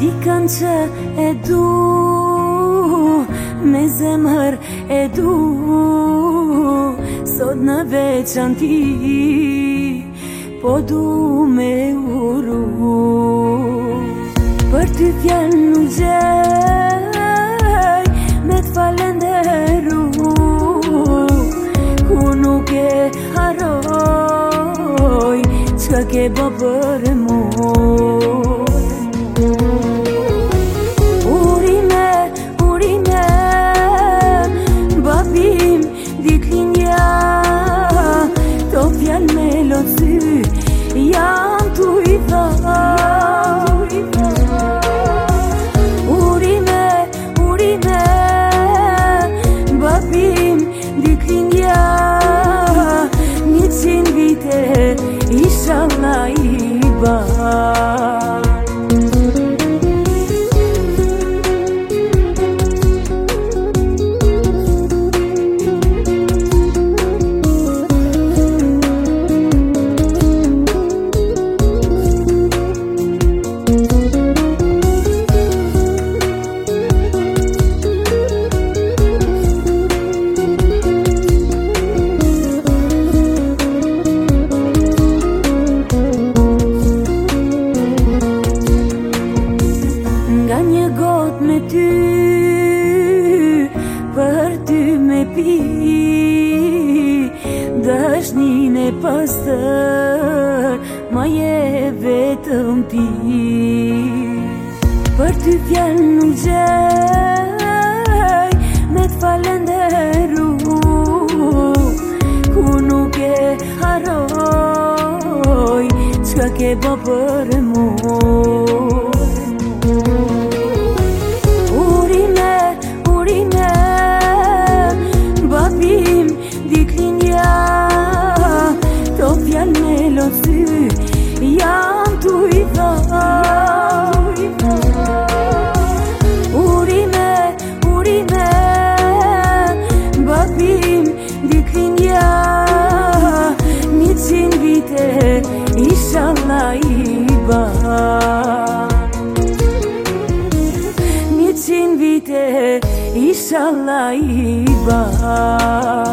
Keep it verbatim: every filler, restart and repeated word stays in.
Dikan që e du, me zemër e du, sot në veçanti, po du me uru. Për ty fjalë nuk gjej, me t'falenderu, ku nuk e haroj, çka ke bë për mua. Urime, urime, babim, ditlinja, to fjalë me locy, jam tu i dha. Urime, urime, babim, ditlinja, njëqind vite, inshallah i ban. Nga një got me ty, për ty me pi, dashnin e pastër, ma je vetëm ti. Për ty fjalë nuk gjej, me t'falenderu, ku nuk e haroj, çka ke bë për mua. Urime, urime, babim, ditlinja, to fjalë me locy, jam tu i dha. Urime, urime, babim, ditlinja, njëqind vite, inshallah i ban. Njëqind vite, inshallah i ban.